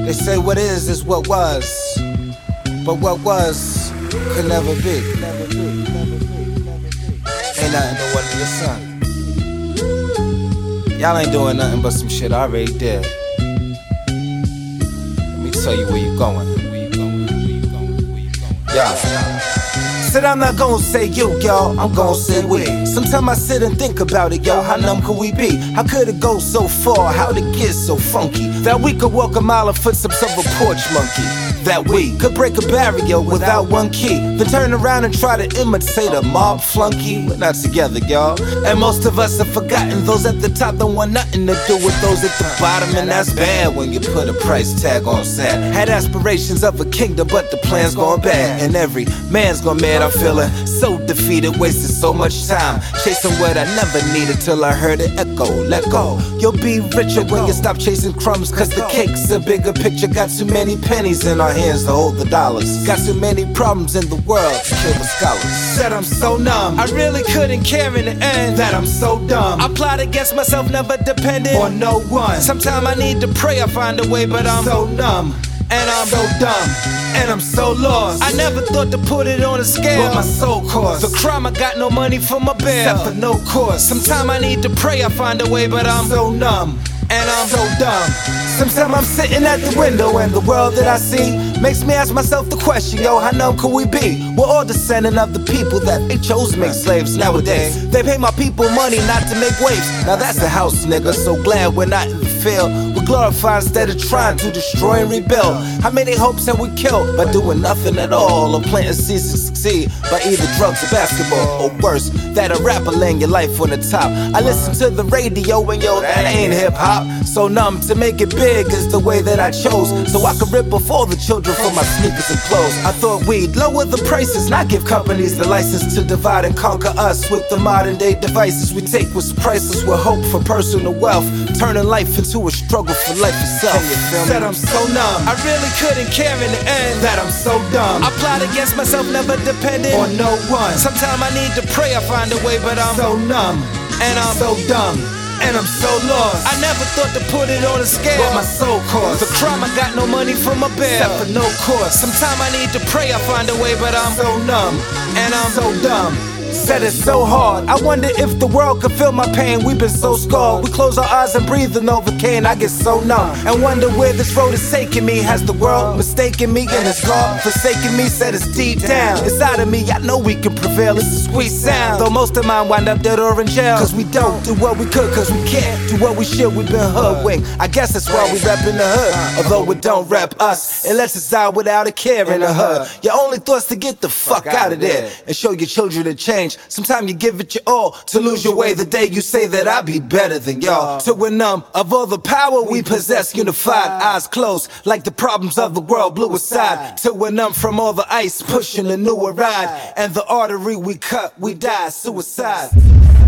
They say what is what was, but what was could never be. Ain't nothing to one of your son. Y'all ain't doing nothing but some shit I already did. Let me tell you where you going. Yeah. Said I'm not gonna say you, y'all, I'm gonna say we. Sometimes I sit and think about it, yo, how numb could we be? How could it go so far, how'd it get so funky? That we could walk a mile in footsteps of a porch monkey. That we could break a barrier without one key, then turn around and try to imitate a mob flunky. We're not together, y'all, and most of us have forgotten. Those at the top don't want nothing to do with those at the bottom, and that's bad when you put a price tag on sad. Had aspirations of a kingdom, but the plan's gone bad, and every man's gone mad. I'm feeling so defeated, wasted so much time chasing what I never needed till I heard it echo. Let go. You'll be richer when you stop chasing crumbs, cause the cake's a bigger picture. Got too many pennies in our hands to hold the dollars. Got too many problems in the world to kill the scholars. Said I'm so numb, I really couldn't care in the end. That I'm so dumb, I plot against myself, never depended on no one. Sometimes I need to pray, I find a way, but I'm so numb. And I'm so dumb, and I'm so lost. I never thought to put it on a scale, but my soul cost. The crime, I got no money for my bail, except for no course. Sometimes I need to pray, I find a way, but I'm so numb, and I'm so dumb. Sometimes I'm sitting at the window and the world that I see makes me ask myself the question, yo, how numb could we be? We're all descendant of the people that they chose to make slaves nowadays. They pay my people money not to make waves. Now that's the house, nigga, so glad we're not in the field. We glorify instead of trying to destroy and rebuild. How many hopes have we killed by doing nothing at all, or planting seeds to succeed by either drugs or basketball, or worse, that a rapper laying your life on the top. I listen to the radio and yo, that ain't hip hop. So numb to make it big is the way that I chose, so I could rip off all the children for my sneakers and clothes. I thought we'd lower the prices, not give companies the license to divide and conquer us with the modern day devices. We take what's priceless with hope for personal wealth, turning life into a struggle for life itself. Said I'm so numb, I really couldn't care in the end. That I'm so dumb, I plot against myself, never depended on no one. Sometimes I need to pray, I find a way, but I'm so numb, and I'm so dumb, and I'm so lost. I never thought to put it on a scale, but my soul cost. The crime, I got no money for my bail, except for no course. Sometimes I need to pray, I find a way, but I'm so numb, and I'm so dumb. Said it's so hard, I wonder if the world could feel my pain. We've been so scarred, we close our eyes and breathe the Novocaine. I get so numb and wonder where this road is taking me. Has the world mistaken me and it's God forsaken me? Said it's deep down inside of me, I know we can prevail. It's a sweet sound, though most of mine wind up dead or in jail. Cause we don't do what we could, cause we can't do what we should. We've been hoodwinked, I guess that's why we rep in the hood, although it don't rep us. It lets us out without a care in the hood. Your only thought's to get the fuck out of there and show your children to change. Sometimes you give it your all to lose your way the day you say that I'll be better than y'all. So we're numb of all the power we possess, unified, eyes closed like the problems of the world blew aside. Till we're numb from all the ice pushing a newer ride, and the artery we cut, we die, suicide.